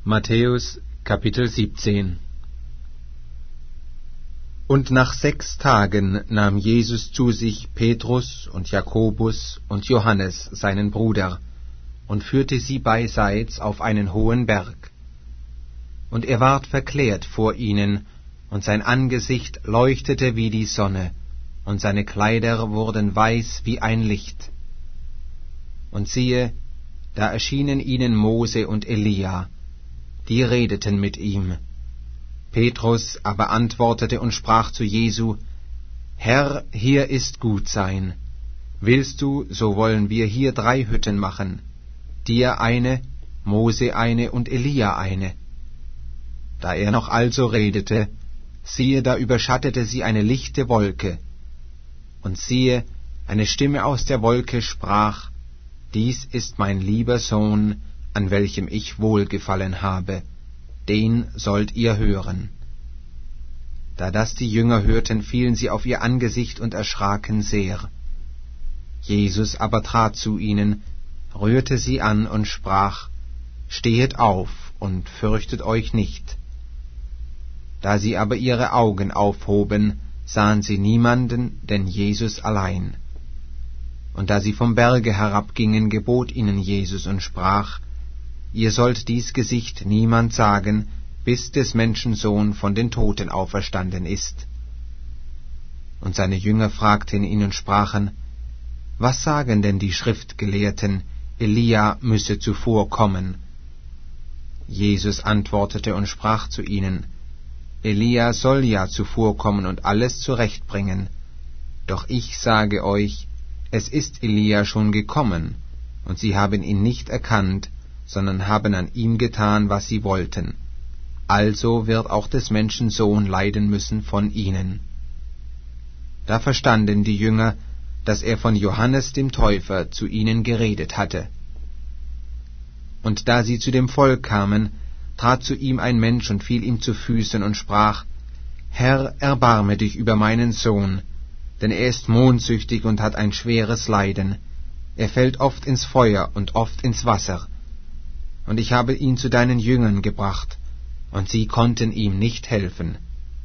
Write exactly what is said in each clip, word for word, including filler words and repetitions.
Matthäus Kapitel siebzehn. Und nach sechs Tagen nahm Jesus zu sich Petrus und Jakobus und Johannes, seinen Bruder, und führte sie beiseits auf einen hohen Berg. Und er ward verklärt vor ihnen, und sein Angesicht leuchtete wie die Sonne, und seine Kleider wurden weiß wie ein Licht. Und siehe, da erschienen ihnen Mose und Elia, die redeten mit ihm. Petrus aber antwortete und sprach zu Jesu: Herr, hier ist gut sein. Willst du, so wollen wir hier drei Hütten machen, dir eine, Mose eine und Elia eine. Da er noch also redete, siehe, da überschattete sie eine lichte Wolke. Und siehe, eine Stimme aus der Wolke sprach: Dies ist mein lieber Sohn, an welchem ich wohlgefallen habe, den sollt ihr hören. Da das die Jünger hörten, fielen sie auf ihr Angesicht und erschraken sehr. Jesus aber trat zu ihnen, rührte sie an und sprach: Stehet auf und fürchtet euch nicht. Da sie aber ihre Augen aufhoben, sahen sie niemanden, denn Jesus allein. Und da sie vom Berge herabgingen, gebot ihnen Jesus und sprach: Ihr sollt dies Gesicht niemand sagen, bis des Menschensohn von den Toten auferstanden ist. Und seine Jünger fragten ihn und sprachen: Was sagen denn die Schriftgelehrten, Elia müsse zuvor kommen? Jesus antwortete und sprach zu ihnen: Elia soll ja zuvorkommen und alles zurechtbringen. Doch ich sage euch, es ist Elia schon gekommen, und sie haben ihn nicht erkannt, sondern haben an ihm getan, was sie wollten. Also wird auch des Menschen Sohn leiden müssen von ihnen. Da verstanden die Jünger, dass er von Johannes dem Täufer zu ihnen geredet hatte. Und da sie zu dem Volk kamen, trat zu ihm ein Mensch und fiel ihm zu Füßen und sprach: Herr, erbarme dich über meinen Sohn, denn er ist mondsüchtig und hat ein schweres Leiden. Er fällt oft ins Feuer und oft ins Wasser. Und ich habe ihn zu deinen Jüngern gebracht, und sie konnten ihm nicht helfen.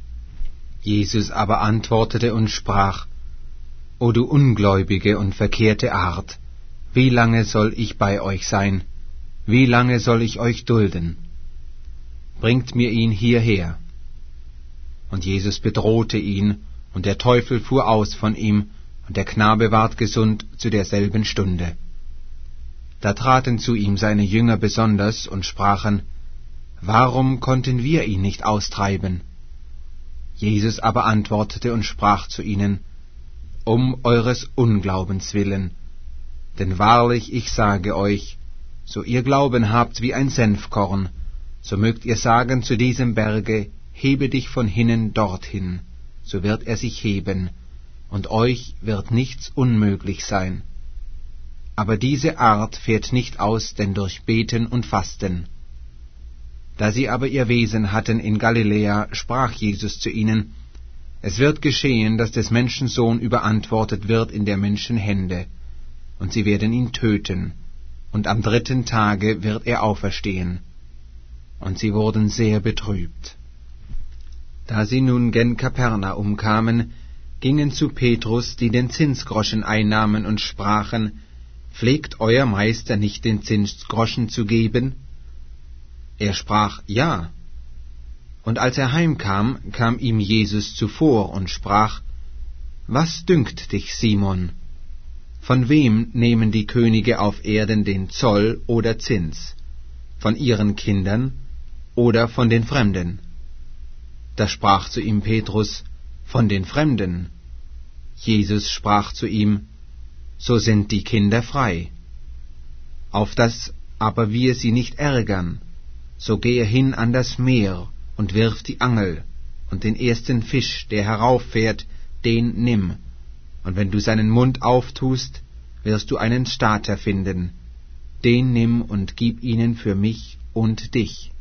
Jesus aber antwortete und sprach: O du ungläubige und verkehrte Art, wie lange soll ich bei euch sein? Wie lange soll ich euch dulden? Bringt mir ihn hierher. Und Jesus bedrohte ihn, und der Teufel fuhr aus von ihm, und der Knabe ward gesund zu derselben Stunde. Da traten zu ihm seine Jünger besonders und sprachen: Warum konnten wir ihn nicht austreiben? Jesus aber antwortete und sprach zu ihnen: Um eures Unglaubens willen. Denn wahrlich, ich sage euch, so ihr Glauben habt wie ein Senfkorn, so mögt ihr sagen zu diesem Berge: Hebe dich von hinnen dorthin, so wird er sich heben, und euch wird nichts unmöglich sein. Aber diese Art fährt nicht aus, denn durch Beten und Fasten. Da sie aber ihr Wesen hatten in Galiläa, sprach Jesus zu ihnen: Es wird geschehen, dass des Menschen Sohn überantwortet wird in der Menschen Hände, und sie werden ihn töten, und am dritten Tage wird er auferstehen. Und sie wurden sehr betrübt. Da sie nun gen Kapernaum kamen, gingen zu Petrus, die den Zinsgroschen einnahmen, und sprachen: Pflegt euer Meister nicht den Zinsgroschen zu geben? Er sprach: Ja. Und als er heimkam, kam ihm Jesus zuvor und sprach: Was dünkt dich, Simon? Von wem nehmen die Könige auf Erden den Zoll oder Zins? Von ihren Kindern oder von den Fremden? Da sprach zu ihm Petrus: Von den Fremden. Jesus sprach zu ihm: So sind die Kinder frei. Auf dass aber wir sie nicht ärgern, so gehe hin an das Meer und wirf die Angel, und den ersten Fisch, der herauffährt, den nimm. Und wenn du seinen Mund auftust, wirst du einen Stater finden. Den nimm und gib ihnen für mich und dich.